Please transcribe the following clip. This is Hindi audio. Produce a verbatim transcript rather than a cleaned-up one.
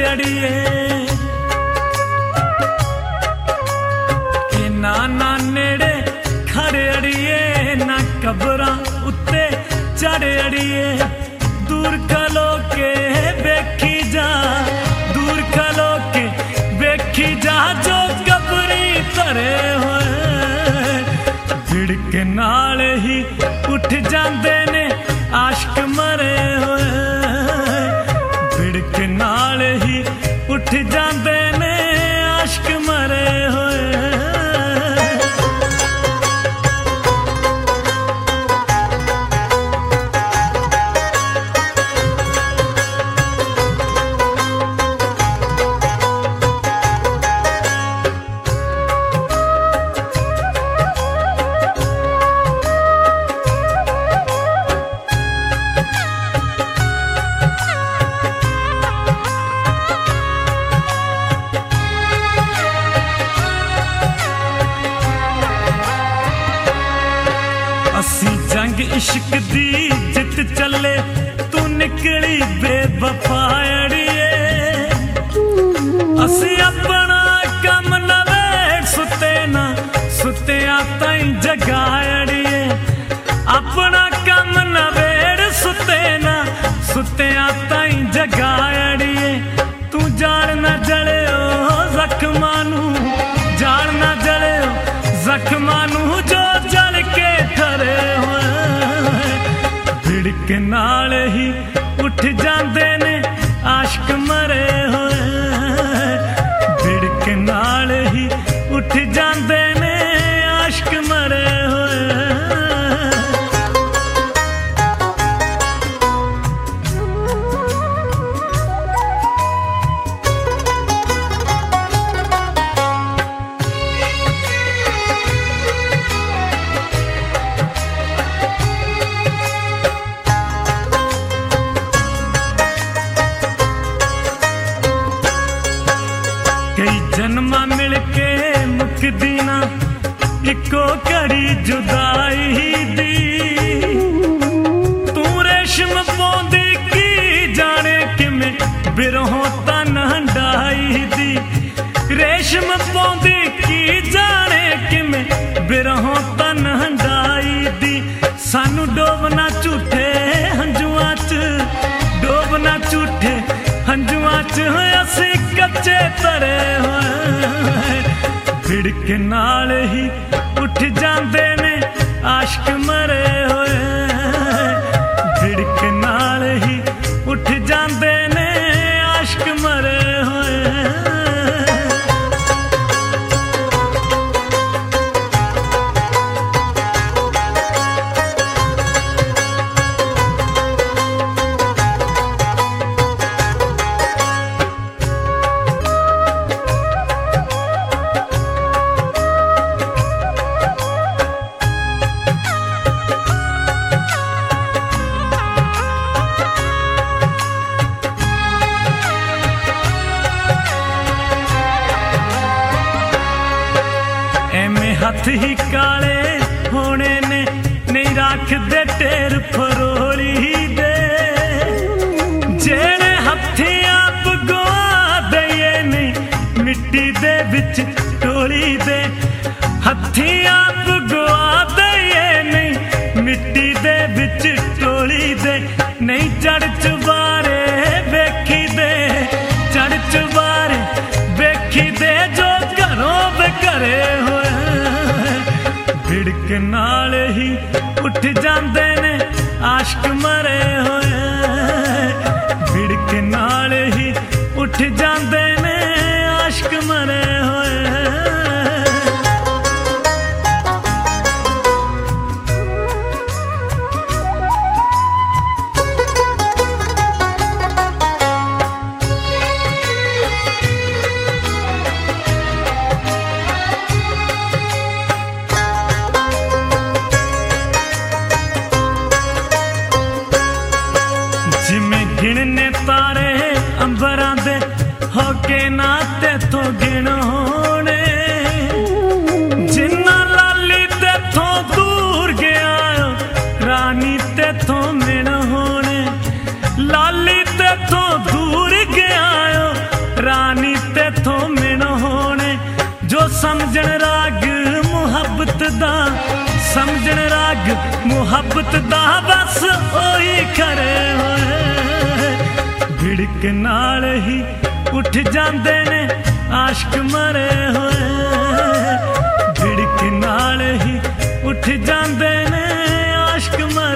अड़िए ना ना नेड़े खड़े अड़िए ना कबरां उत्ते चढ़े अड़िए दूर खलो के वेखी जा दूर खलो के वेखी जा जो कबरी तरे होए भिड़क नाल ही उठ जांदे ने आशिक मरे होए भिड़क नाल ही उठ जांदे ने आशिक मरे होए असी जंग इश्क दी जित चले तू निकली बेवफा अड़िए असी अपना कम नवेड़ सुते ना सुतिया ताई जगा अड़िए अपना कम नवेड़ सुते ना सुतिया ताई जगा अड़िए तू जान ना जले जख्मा नू जान ना जले जख्मा नू जो जल के ठरे होए भिड़क नाल ही उठ जांदे ने आशिक मरे होए भिड़क नाल ही उठ जांदे ने आशिक मरे होए कई जन्मा मिल के मुकदी ना इको घड़ी जुदाई दी तू रेशम पौंदी की जाने किमें बिरहों तन हंडाई दी रेशम पौंदी की जाने किमें बिरहों तन हंडाई दी सानू डोबना झूठे हंजुआं च डोबना झूठे हंजुआं च असी कच्चे तरे होए भिड़क नाल ही उठ जांदे ने आशिक मरे होए भिड़क नाल ही उठ जांदे ने आशिक मरे होए हथ ही काले होने ने नहीं रख दे टेर फरोली दे जेड़े हथी आप गुआ दे नहीं मिट्टी दे बिच टोली दे हथी आप गुआ दे नहीं मिट्टी दे बिच टोली दे नहीं चढ़ चुबारे वेखी दे चढ़ चुबारे वेखी दे जो घरों बेघरे होए भिड़क नाल ही उठ जांदे ने आशिक मरे होए भिड़क नाल ही उठ जांदे ने आशिक मरे होए गिणने तारे अंबरां दे होके ना तेथों गिण होने जिन्ना लाली तेथों दूर गया रानी तेथों मिण होने लाली तेथों दूर गया समझण राग मुहब्बत दा बस ओही खरे होए भिड़क नाल ही उठ जांदे ने आशिक मरे होए भिड़क नाल ही उठ जांदे ने आशिक मरे